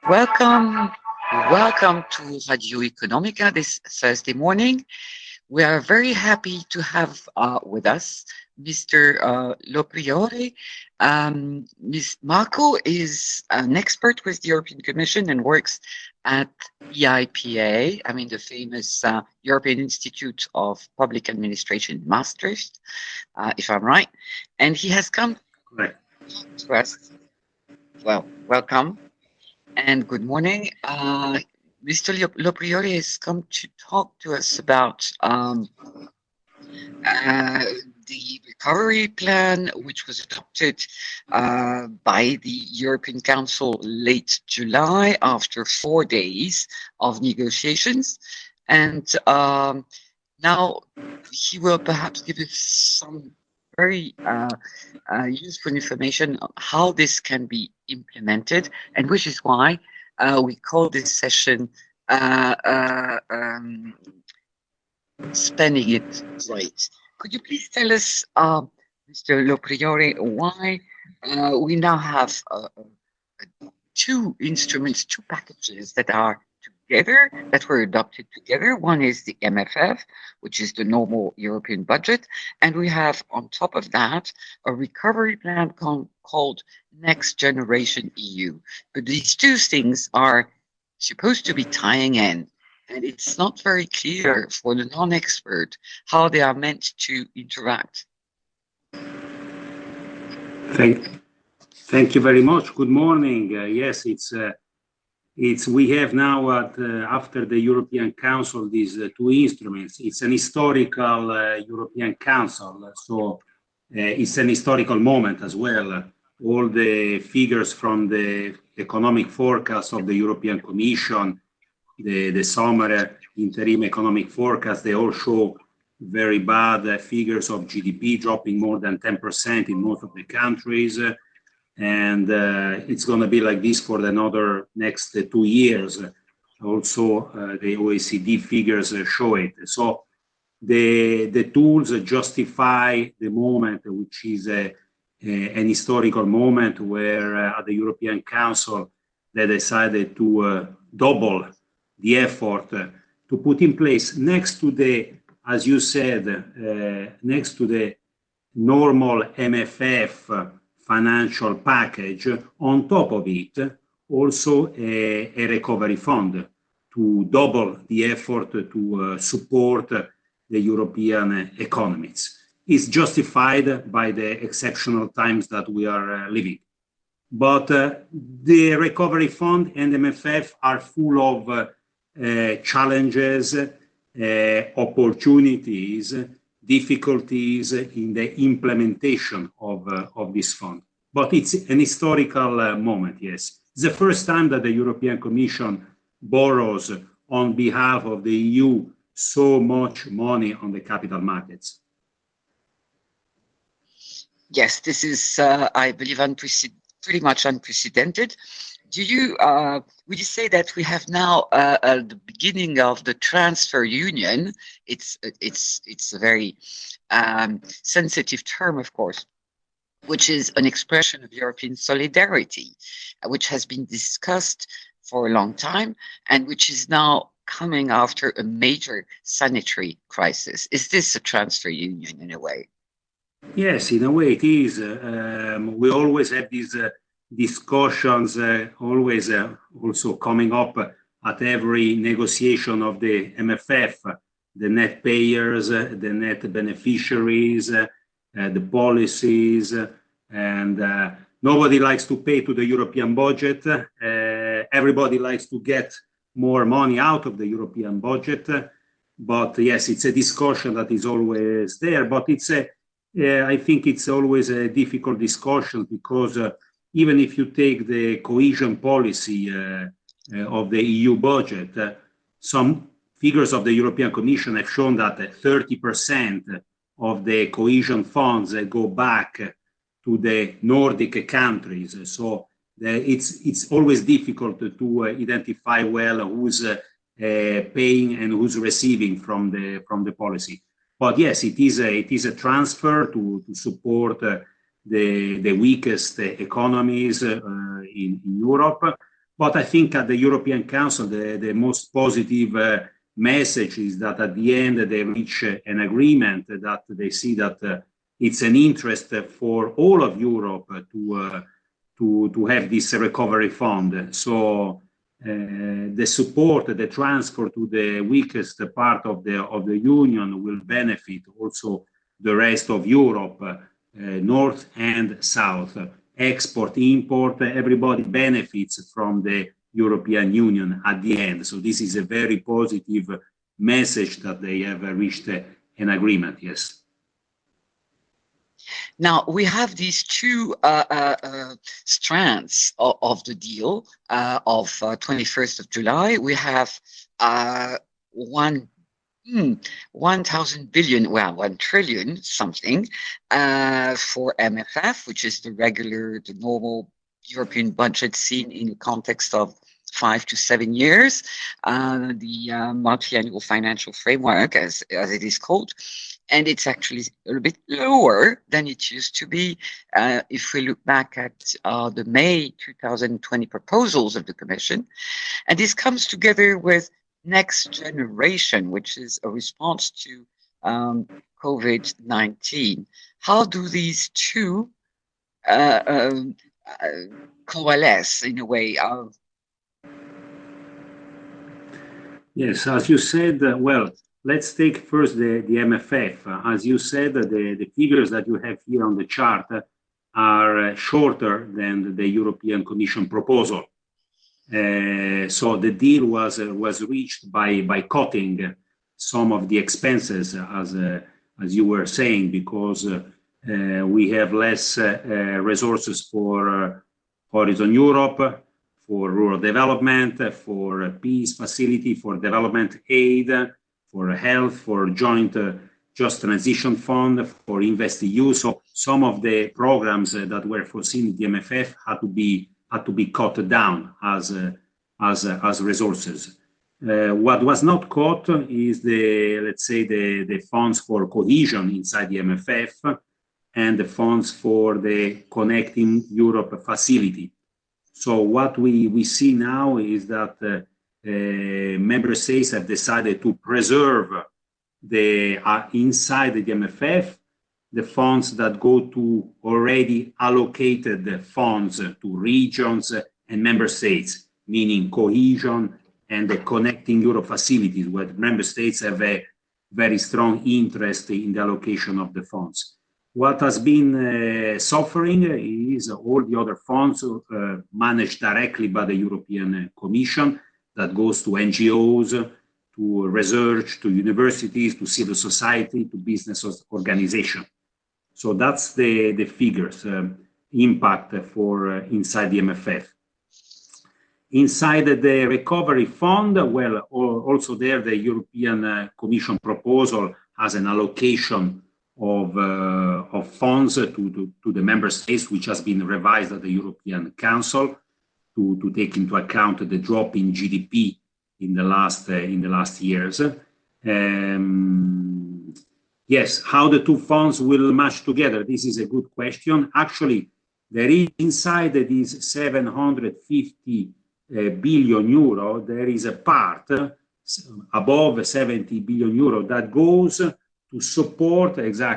Welcome, welcome to Radio Economica this Thursday morning. We are very happy to have with us Mr. Lo Priore. Ms. Marco is an expert with the European Commission and works at EIPA, the famous European Institute of Public Administration, Maastricht, if I'm right. And he has come Correct. to us. Well, welcome. And good morning. Mr. Lopriore has come to talk to us about the recovery plan, which was adopted by the European Council late July after 4 days of negotiations. And now he will perhaps give us some very useful information on how this can be implemented, and which is why we call this session Spending It Right. Could you please tell us, Mr. Lopriore, why we now have two instruments, two packages that are together, that were adopted together? One is the MFF, which is the normal European budget, and we have on top of that a recovery plan called Next Generation EU. But these two things are supposed to be tying in, and it's not very clear for the non-expert how they are meant to interact. Thank you very much. Good morning. Yes, we have now after the European Council these two instruments. It's an historical European Council, so it's an historical moment as well. All the figures from the economic forecast of the European Commission, the summer interim economic forecast, they all show very bad figures of GDP dropping more than 10% in most of the countries. And it's going to be like this for another next 2 years. Also, the OECD figures show it. So the tools justify the moment, which is an historical moment where at the European Council they decided to double the effort to put in place next to the, as you said, next to the normal MFF financial package, on top of it, also a recovery fund to double the effort to support the European economies. It's justified by the exceptional times that we are living. But the recovery fund and MFF are full of challenges, opportunities, difficulties in the implementation of this fund. But it's an historical moment, yes. It's the first time that the European Commission borrows on behalf of the EU so much money on the capital markets. Yes, this is, I believe, pretty much unprecedented. Would you say that we have now the beginning of the transfer union? It's a very sensitive term, of course, which is an expression of European solidarity, which has been discussed for a long time and which is now coming after a major sanitary crisis. Is this a transfer union in a way? Yes, in a way it is. We always have these discussions, always also coming up at every negotiation of the MFF, the net payers, the net beneficiaries, the policies, and nobody likes to pay to the European budget. Everybody likes to get more money out of the European budget. But yes, it's a discussion that is always there. But I think it's always a difficult discussion because even if you take the cohesion policy of the EU budget, some figures of the European Commission have shown that 30% of the cohesion funds go back to the Nordic countries. So it's always difficult to identify well who's paying and who's receiving from the policy. But yes, it is a transfer to support the weakest economies in Europe. But I think at the European Council, the most positive message is that at the end they reach an agreement that they see that it's an interest for all of Europe to have this recovery fund. So the support, the transfer to the weakest part of the Union will benefit also the rest of Europe, North and South. Export, import, everybody benefits from the European Union at the end. So this is a very positive message that they have reached an agreement, yes. Now, we have these two strands of the deal of 21st of July. We have 1,000 billion, well, 1 trillion something for MFF, which is the normal European budget seen in the context of 5 to 7 years, the multi-annual financial framework, as it is called. And it's actually a little bit lower than it used to be. If we look back at the May 2020 proposals of the Commission, and this comes together with Next Generation, which is a response to COVID-19. How do these two coalesce in a way? Yes, as you said, well, let's take first the MFF. As you said, the figures that you have here on the chart are shorter than the European Commission proposal. So the deal was reached by cutting some of the expenses, as you were saying, because we have less resources for Horizon Europe, for rural development, for peace facility, for development aid, for health, for joint just transition fund, for InvestEU. So some of the programs that were foreseen in the MFF had to be cut down as resources. What was not cut is the funds for cohesion inside the MFF and the funds for the Connecting Europe facility. So what we see now is that member states have decided to preserve inside the MFF the funds that go to already allocated funds to regions and member states, meaning cohesion and the Connecting Europe facilities, where member states have a very strong interest in the allocation of the funds. What has been suffering is all the other funds managed directly by the European Commission that goes to NGOs, to research, to universities, to civil society, to business organizations. So that's the figures, impact for inside the MFF. Inside the recovery fund, well, also there the European Commission proposal has an allocation of funds to the member states, which has been revised at the European Council to take into account the drop in GDP in the last years. Yes, how the two funds will match together? This is a good question. Actually, there is inside these 750 billion euro, there is a part above 70 billion euro that goes to support,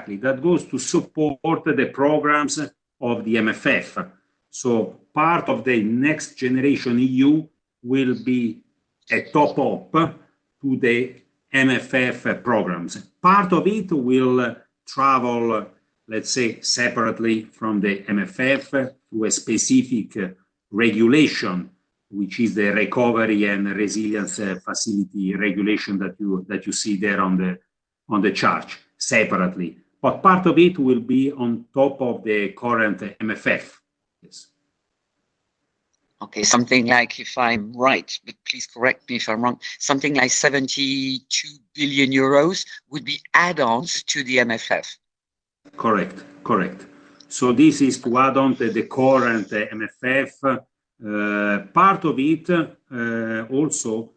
the programs of the MFF. So part of the Next Generation EU will be a top-up to the MFF programs. Part of it will travel, let's say, separately from the MFF to a specific regulation, which is the Recovery and Resilience Facility regulation that you see there on the chart separately. But part of it will be on top of the current MFF. Yes. Okay, something like, if I'm right, but please correct me if I'm wrong, something like 72 billion euros would be add-ons to the MFF. Correct. So this is to add on to the current MFF. Part of it also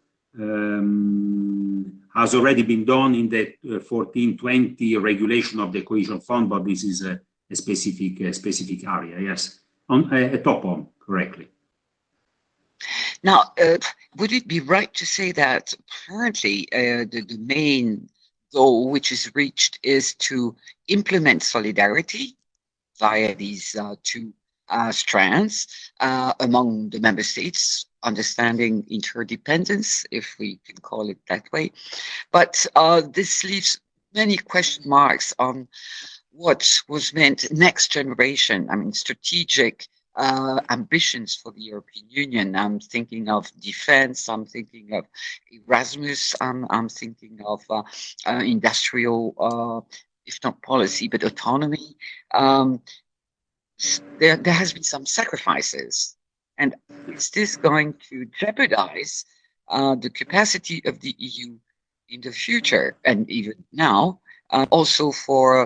has already been done in the 1420 regulation of the cohesion fund, but this is a specific area, yes, on a top on, correctly. Now, would it be right to say that currently the main goal which is reached is to implement solidarity via these two strands among the member states, understanding interdependence, if we can call it that way. But this leaves many question marks on what was meant next generation. I mean, strategic ambitions for the European Union. I'm thinking of defense. I'm thinking of Erasmus. I'm thinking of industrial, if not policy, but autonomy. Um, there has been some sacrifices, and is this going to jeopardize the capacity of the EU in the future and even now? Also for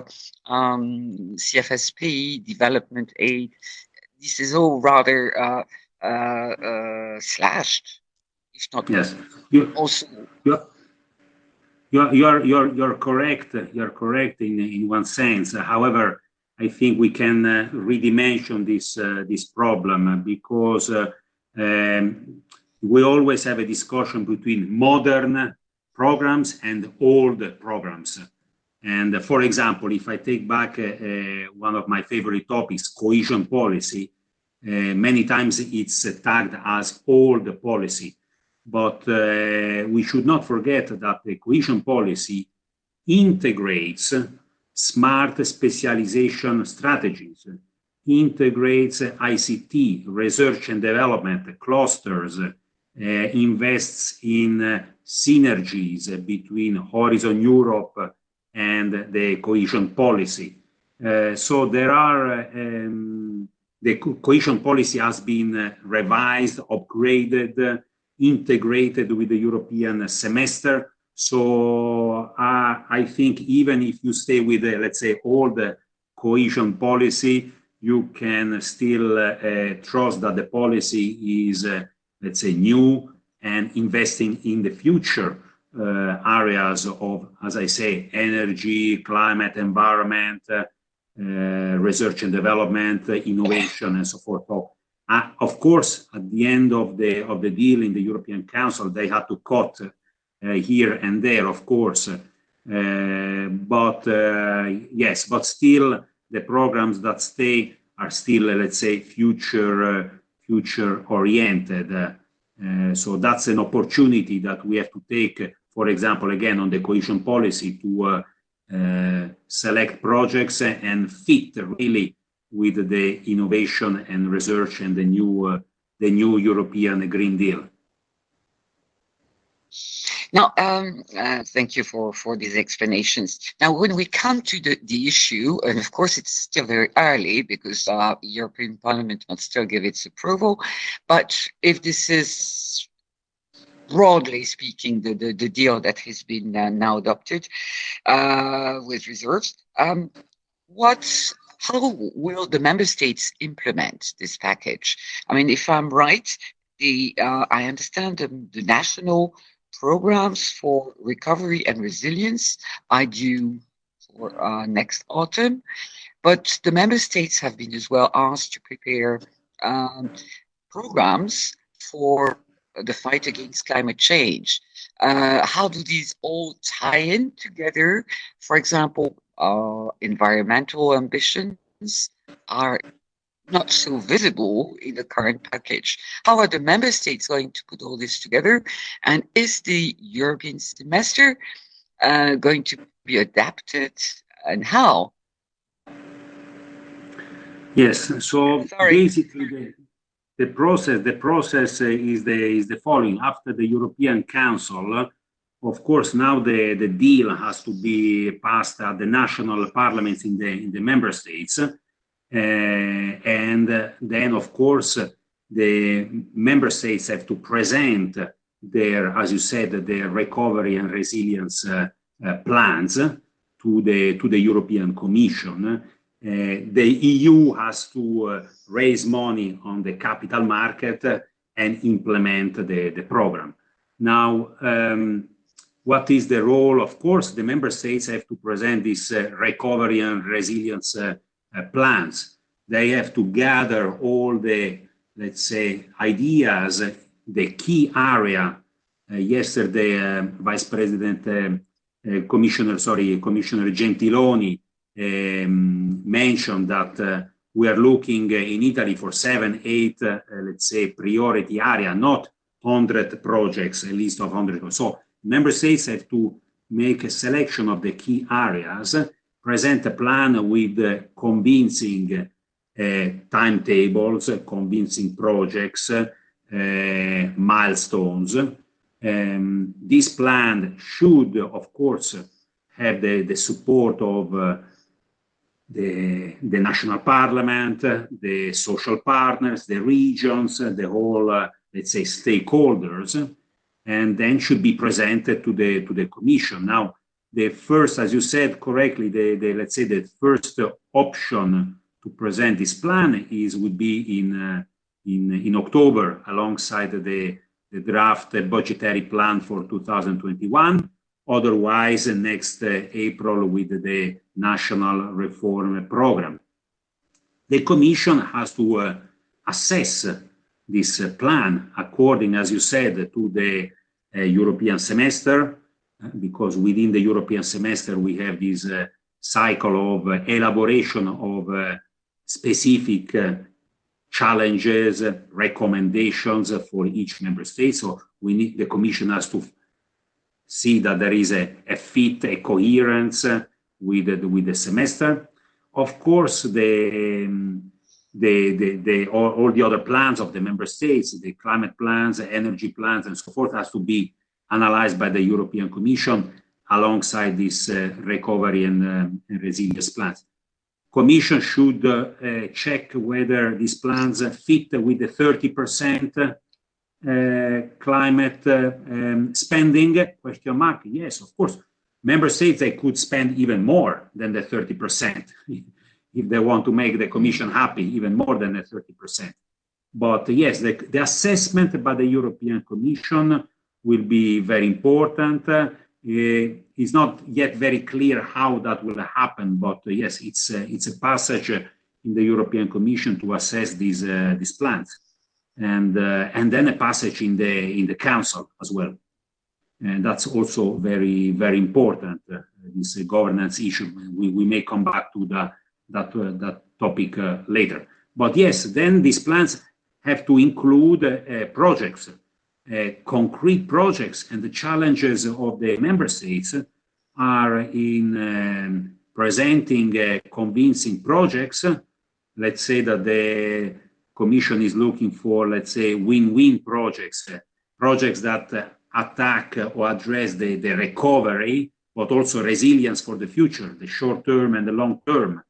CFSP, development aid, this is all rather slashed, if not Yes, you, also. you, you're correct. You're correct in one sense. However, I think we can redimension this problem because we always have a discussion between modern programs and old programs. And for example, if I take back one of my favorite topics, cohesion policy, many times it's tagged as old policy. But we should not forget that the cohesion policy integrates smart specialization strategies, integrates ICT, research and development, clusters, invests in synergies between Horizon Europe and the cohesion policy. So there are, the cohesion policy has been revised, upgraded, integrated with the European semester. So I think even if you stay with, let's say, all the cohesion policy, you can still trust that the policy is, let's say, new and investing in the future areas of, as I say, energy, climate, environment, research and development, innovation, and so forth. So, of course, at the end of the deal in the European Council, they had to cut here and there, of course. But still, the programs that stay are still, let's say, future oriented. So that's an opportunity that we have to take. For example, again on the cohesion policy to select projects and fit really with the innovation and research and the new European Green Deal. Now, thank you for these explanations. Now, when we come to the issue, and of course it's still very early because European Parliament must still give its approval, but if this is broadly speaking the deal that has been now adopted with reserves, how will the member states implement this package? I mean, if I'm right, I understand the national programs for recovery and resilience are due for next autumn, but the member states have been as well asked to prepare programs for the fight against climate change. How do these all tie in together? For example, environmental ambitions are not so visible in the current package. How are the member states going to put all this together? And is the European semester going to be adapted, and how? Yes, so basically the process is the following. After the European Council, of course, now the deal has to be passed at the national parliaments in the member states. And then, of course, the member states have to present their, as you said, their recovery and resilience plans to the European Commission. The EU has to raise money on the capital market and implement the program. Now, what is the role? Of course, the member states have to present this recovery and resilience plans. They have to gather all the, let's say, ideas the key area. Yesterday, Vice President Commissioner Gentiloni mentioned that we are looking in Italy for 7, 8, let's say, priority area, not 100 projects, a list of 100. So member states have to make a selection of the key areas, present a plan with convincing timetables, convincing projects, milestones. This plan should, of course, have the support of the national parliament, the social partners, the regions, the whole, let's say, stakeholders, and then should be presented to the Commission. Now, the first, as you said correctly, let's say the first option to present this plan would be in October, alongside the draft budgetary plan for 2021. Otherwise, next April with the national reform program. The Commission has to assess this plan according, as you said, to the European semester, because within the European semester we have this cycle of elaboration of specific challenges, recommendations for each member state. So the Commission has to see that there is a fit, a coherence with the semester. Of course, all the other plans of the member states, the climate plans, the energy plans, and so forth, has to be analyzed by the European Commission alongside this recovery and resilience plans. Commission should check whether these plans fit with the 30% climate spending, question mark. Yes, of course. Member states, they could spend even more than the 30% if they want to make the Commission happy, even more than the 30%. But yes, the assessment by the European Commission will be very important. It's not yet very clear how that will happen, but yes, it's a passage in the European Commission to assess these plans. And then a passage in the Council as well, and that's also very, very important. This governance issue. We may come back to that topic later. But yes, then these plans have to include projects, concrete projects, and the challenges of the member states are in presenting convincing projects. Let's say that the Commission is looking for, let's say, win-win projects, projects that attack or address the recovery, but also resilience for the future, the short term and the long term,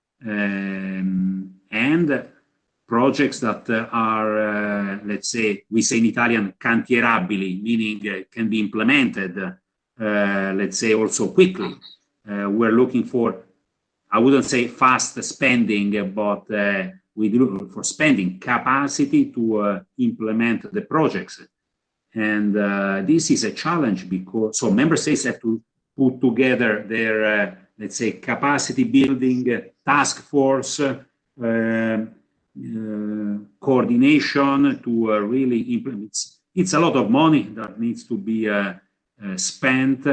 and projects that are, let's say, we say in Italian, cantierabili, meaning can be implemented, let's say, also quickly. We're looking for, I wouldn't say fast spending, but we look for spending capacity to implement the projects. And this is a challenge because, so member states have to put together their, let's say, capacity building task force, coordination to really implement. It's a lot of money that needs to be spent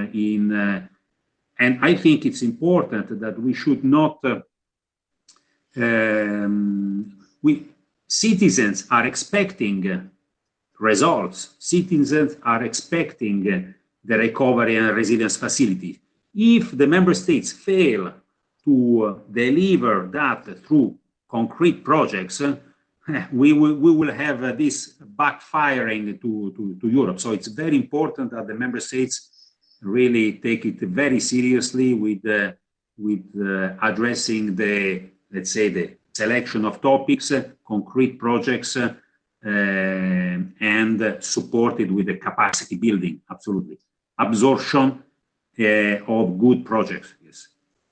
and I think it's important that we should not, citizens are expecting results. Citizens are expecting the recovery and resilience facility. If the member states fail to deliver that through concrete projects, we will have this backfiring to Europe. So it's very important that the member states really take it very seriously with addressing the, let's say, the selection of topics, concrete projects, and supported with the capacity building, absolutely. Absorption of good projects, yes.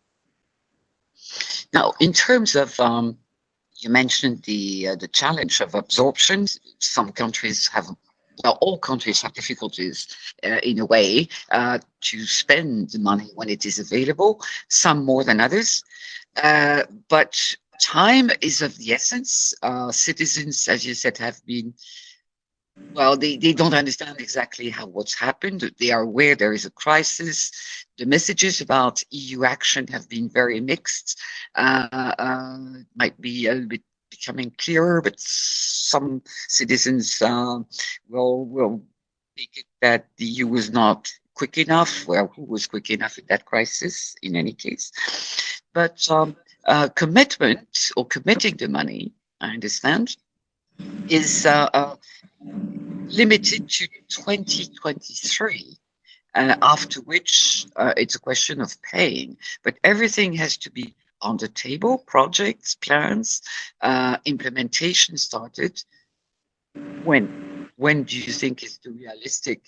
Now, in terms of, you mentioned the challenge of absorption. Some countries have, well, all countries have difficulties in a way to spend money when it is available, some more than others. But time is of the essence. Citizens, as you said, have been Well, they don't understand exactly what's happened. They are aware there is a crisis. The messages about EU action have been very mixed. Might be a little bit becoming clearer, but some citizens will take it that the EU was not quick enough. Well, who was quick enough in that crisis? In any case, but commitment or committing the money, I understand, is limited to 2023, after which it's a question of paying. But everything has to be on the table, projects, plans, implementation started. When? When do you think is the realistic?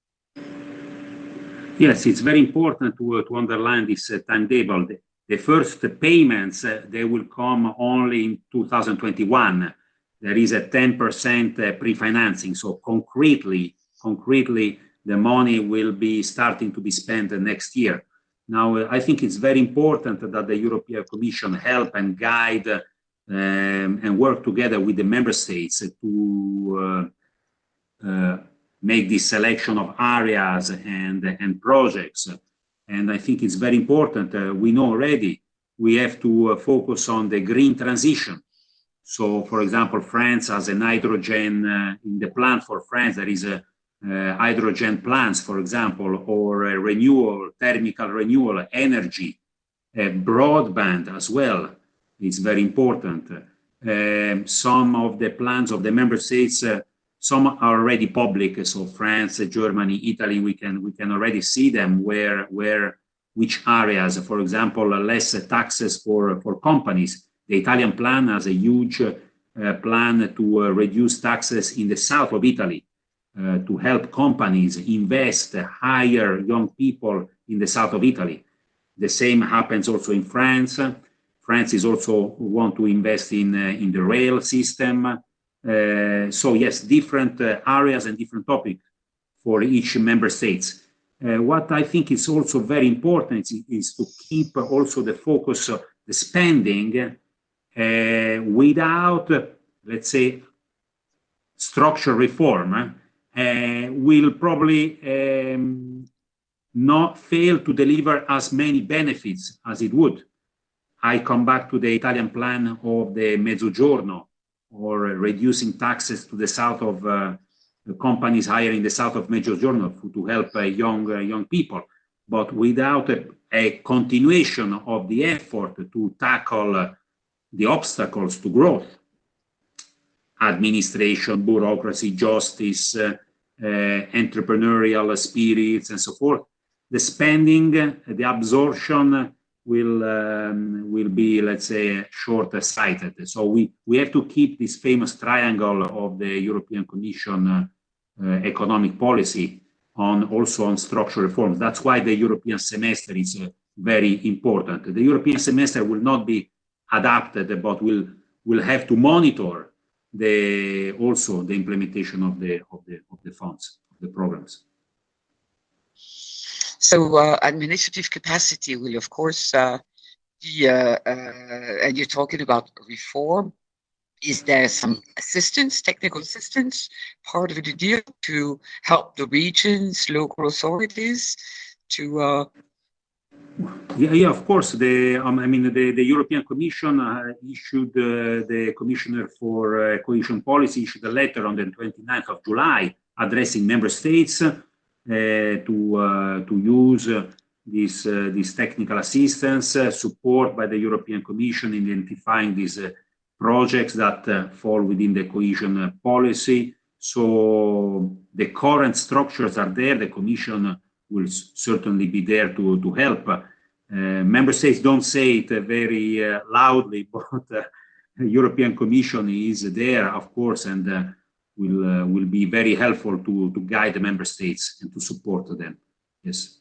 Yes, it's very important to underline this timetable. The first payments, they will come only in 2021. There is a 10% pre-financing. So concretely, the money will be starting to be spent next year. Now, I think it's very important that the European Commission help and guide and work together with the member states to make this selection of areas and projects. And I think it's very important. We know already we have to focus on the green transition. So, for example, France has an hydrogen in the plan for France. There is a hydrogen plants, for example, or renewal, thermal renewal, energy, broadband as well. It's very important. Some of the plans of the member states, some are already public. So France, Germany, Italy, we can already see them which areas, for example, less taxes for companies. The Italian plan has a huge plan to reduce taxes in the south of Italy, to help companies invest, hire young people in the south of Italy. The same happens also in France. France is also want to invest in the rail system. So yes, different areas and different topics for each member states. What I think is also very important is to keep also the focus of the spending without, let's say, structural reform will probably not fail to deliver as many benefits as it would. I come back to the Italian plan of the Mezzogiorno, or reducing taxes to the south of the companies hiring the south of Mezzogiorno to help young people, but without a continuation of the effort to tackle the obstacles to growth, administration, bureaucracy, justice, entrepreneurial spirits, and so forth. The spending, the absorption will be, let's say, short-sighted. So we have to keep this famous triangle of the European Commission economic policy also on structural reforms. That's why the European semester is very important. The European semester will not be adapted, but will have to monitor also the implementation of the funds, of the programs. So administrative capacity will, of course, be, and you're talking about reform. Is there some assistance, technical assistance, part of the deal to help the regions, local authorities to? Yeah, of course. The European Commission issued, the Commissioner for Cohesion Policy issued a letter on the 29th of July addressing member states to use this technical assistance, support by the European Commission in identifying these projects that fall within the cohesion policy. So the current structures are there. The Commission will certainly be there to help. Member states don't say it very loudly, but the European Commission is there, of course, and will be very helpful to guide the member states and to support them. Yes.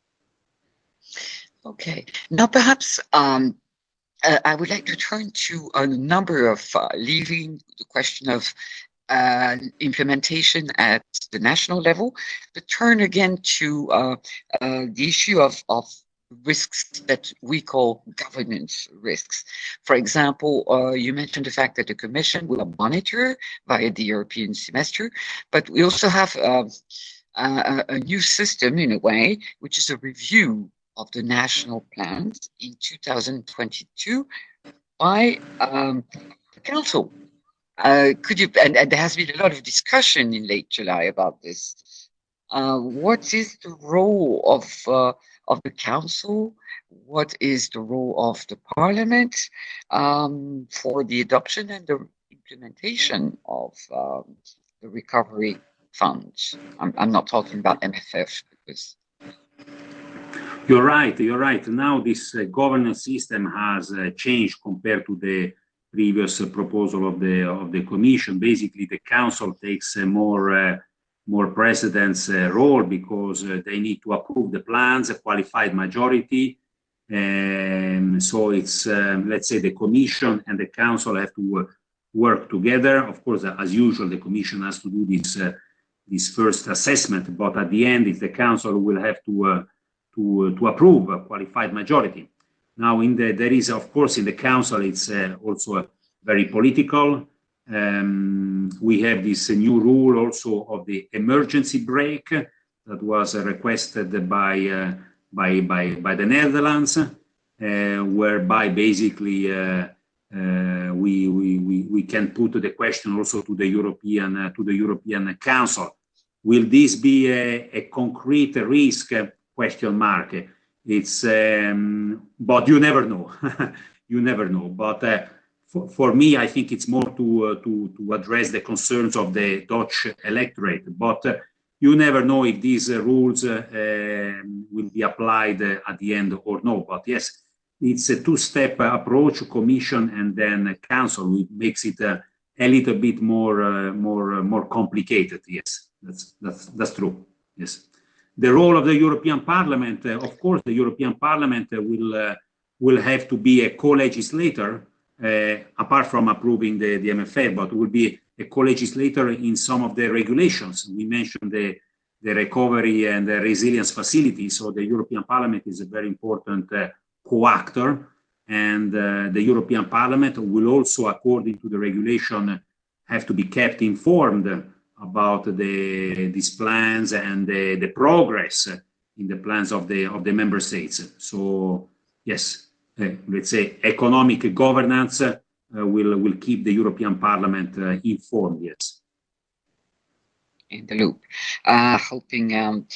Okay. Now, perhaps I would like to turn to a number of leaving the question of implementation at the national level, but turn again to the issue of risks that we call governance risks. For example, you mentioned the fact that the Commission will monitor via the European semester, but we also have a new system in a way, which is a review of the national plans in 2022 by the Council. Could you, and there has been a lot of discussion in late July about this. What is the role of the Council? What is the role of the Parliament for the adoption and the implementation of the recovery funds? I'm not talking about MFF because. You're right. You're right. Now this governance system has changed compared to the previous proposal of the Commission. Basically, the Council takes a more precedence role because they need to approve the plans, a qualified majority. So it's, let's say, the Commission and the Council have to work together. Of course, as usual, the Commission has to do this first assessment, but at the end, it's the Council will have to approve a qualified majority. Now, there is, of course, in the Council, it's also very political. We have this new rule also of the emergency break that was requested by the Netherlands, whereby basically we can put the question also to the European Council. Will this be a concrete risk? Question mark. It's but you never know. You never know. But for me, I think it's more to address the concerns of the Dutch electorate. But you never know if these rules will be applied at the end or no. But yes, it's a two-step approach: Commission and then Council, which makes it a little bit more complicated. Yes, that's true. Yes. The role of the European Parliament, of course, the European Parliament will have to be a co-legislator, apart from approving the MFA, but will be a co-legislator in some of the regulations. We mentioned the recovery and the resilience facility, so the European Parliament is a very important co-actor, and the European Parliament will also, according to the regulation, have to be kept informed about these plans and the progress in the plans of the member states. So yes, let's say economic governance will keep the European Parliament informed. Yes. In the loop, hoping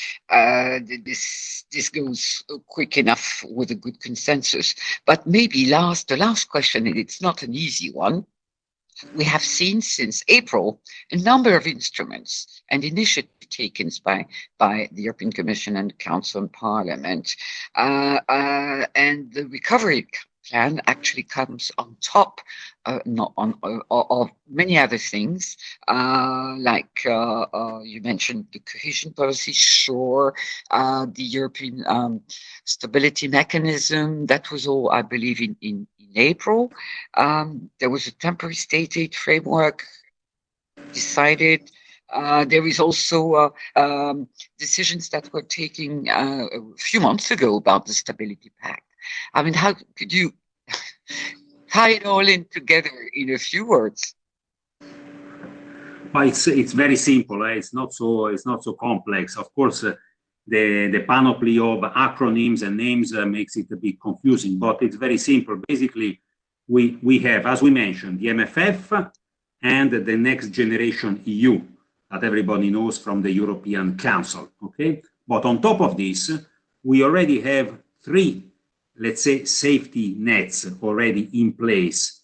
this goes quick enough with a good consensus. But maybe the last question, and it's not an easy one. We have seen since April a number of instruments and initiatives taken by the European Commission and Council and Parliament, and the recovery plan actually comes on top, not on of many other things, like you mentioned the cohesion policy, sure, the European stability mechanism. That was all, I believe, in April. There was a temporary state aid framework decided. There is also decisions that were taken a few months ago about the Stability Pact. I mean, how could you tie it all in together in a few words? Well, it's very simple. It's not so complex. Of course, the panoply of acronyms and names makes it a bit confusing, but it's very simple. Basically, we have, as we mentioned, the MFF and the Next Generation EU that everybody knows from the European Council. Okay, but on top of this, we already have three, let's say, safety nets already in place.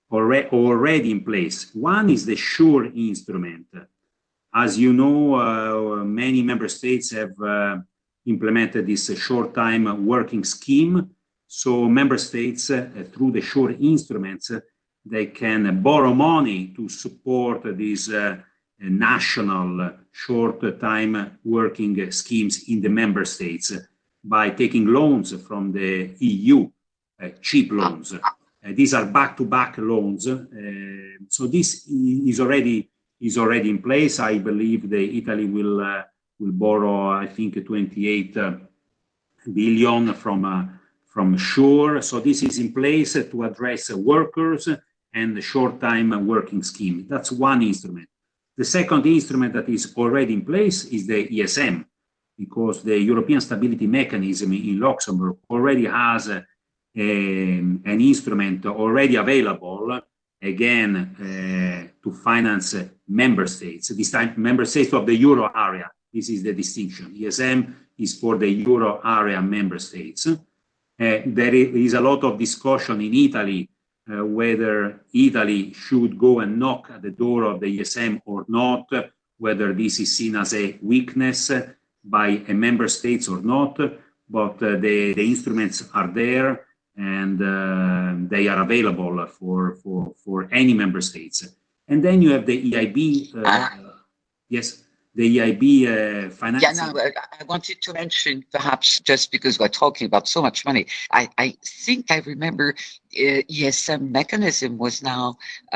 One is the SURE instrument. As you know, many member states have implemented this short-time working scheme. So member states, through the SURE instruments, they can borrow money to support these national short-time working schemes in the member states by taking loans from the EU, cheap loans. These are back-to-back loans. So this is already in place. I believe Italy will borrow, I think, 28 billion from SURE. So this is in place to address workers and the short-time working scheme. That's one instrument. The second instrument that is already in place is the ESM, because the European Stability Mechanism in Luxembourg already has an instrument already available, again, to finance member states, this time member states of the euro area. This is the distinction. ESM is for the euro area member states. There is a lot of discussion in Italy whether Italy should go and knock at the door of the ESM or not, whether this is seen as a weakness by a member states or not, but the instruments are there and they are available for any member states. And then you have the EIB, yes, the EIB financing. Yeah, no, I wanted to mention, perhaps just because we're talking about so much money, I think I remember ESM mechanism was now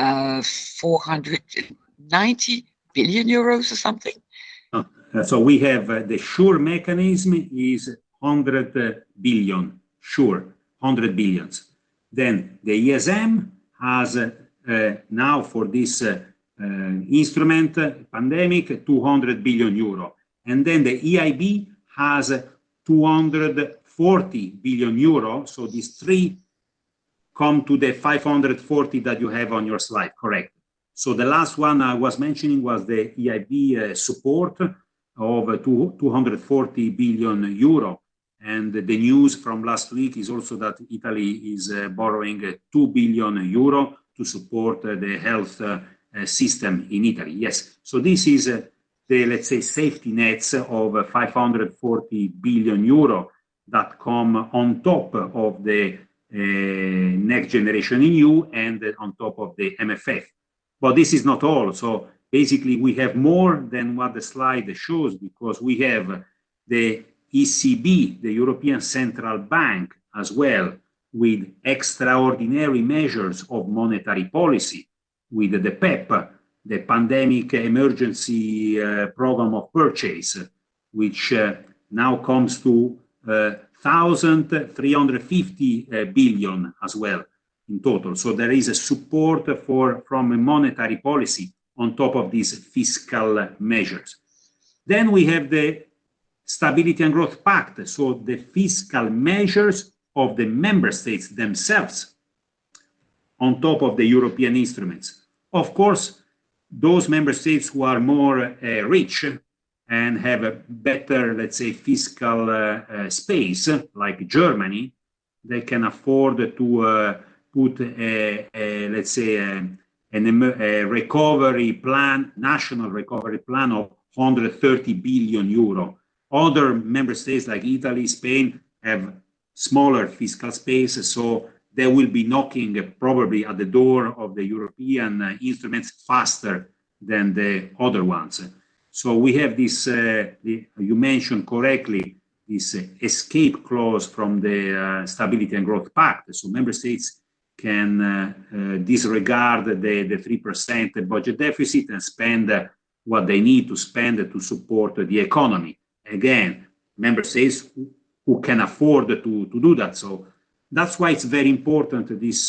490 billion euros or something. So we have the SURE mechanism is 100 billion, SURE, 100 billions. Then the ESM has now for this instrument, pandemic, 200 billion euro. And then the EIB has 240 billion euro. So these three come to the 540 that you have on your slide, correct? So the last one I was mentioning was the EIB support of 240 billion euro. And the news from last week is also that Italy is borrowing 2 billion euro to support the health system in Italy. Yes, so this is the, let's say, safety nets of 540 billion euro that come on top of the Next Generation EU and on top of the MFF. But this is not all. So basically we have more than what the slide shows, because we have the ECB, the European Central Bank, as well, with extraordinary measures of monetary policy, with the PEP, the Pandemic Emergency Program of Purchase, which now comes to 1,350 billion as well in total. So there is a support from a monetary policy on top of these fiscal measures. Then we have the Stability and Growth Pact, so the fiscal measures of the member states themselves on top of the European instruments. Of course, those member states who are more rich and have a better, let's say, fiscal space, like Germany, they can afford to put, let's say, a recovery plan, national recovery plan of 130 billion euro. Other member states like Italy, Spain have smaller fiscal space, so they will be knocking probably at the door of the European instruments faster than the other ones. So we have this, you mentioned correctly, this escape clause from the Stability and Growth Pact. So member states can disregard the 3% budget deficit and spend what they need to spend to support the economy. Again, member states who can afford to do that. So that's why it's very important, this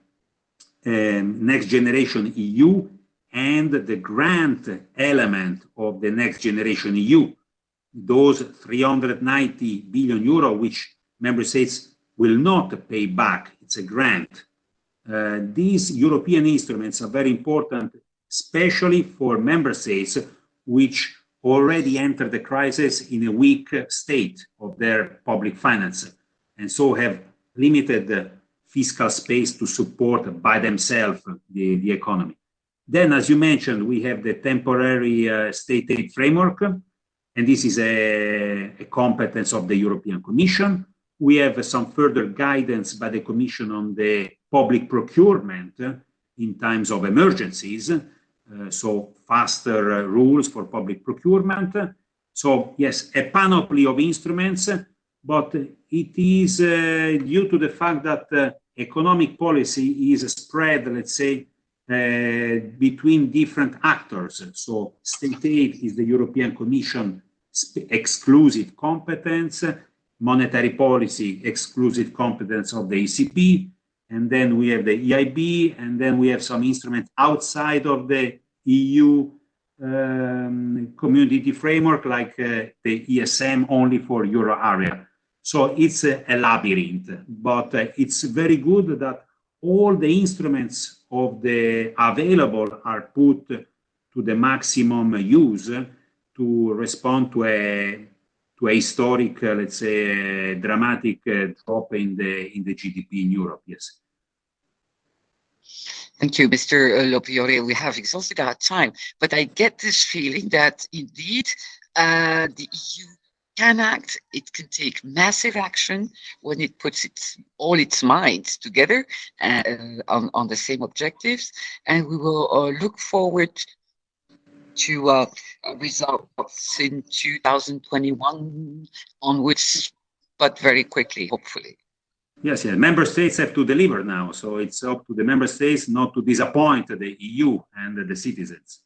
Next Generation EU and the grant element of the Next Generation EU, those 390 billion euro, which member states will not pay back. It's a grant. These European instruments are very important, especially for member states which already entered the crisis in a weak state of their public finances, and so have limited fiscal space to support by themselves the economy. Then, as you mentioned, we have the temporary state aid framework, and this is a competence of the European Commission. We have some further guidance by the Commission on the public procurement in times of emergencies, so faster rules for public procurement. So yes, a panoply of instruments, but it is due to the fact that economic policy is spread, let's say, between different actors. So state aid is the European Commission exclusive competence. monetary policy exclusive competence of the ECB, and then we have the EIB, and then we have some instruments outside of the EU community framework, like the ESM only for Euro area. So it's a labyrinth, but it's very good that all the instruments of the available are put to the maximum use to respond to a historic, let's say, dramatic drop in the GDP in Europe. Yes. Thank you, Mr. Lo Priore. We have exhausted our time, but I get this feeling that indeed the EU can act. It can take massive action when it puts all its minds together on the same objectives, and we will look forward to results in 2021 onwards, but very quickly, hopefully. Yes, yes. Member states have to deliver now, so it's up to the member states not to disappoint the EU and the citizens.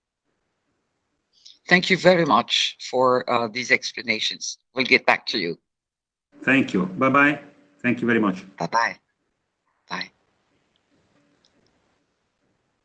Thank you very much for these explanations. We'll get back to you. Thank you. Bye-bye. Thank you very much. Bye-bye.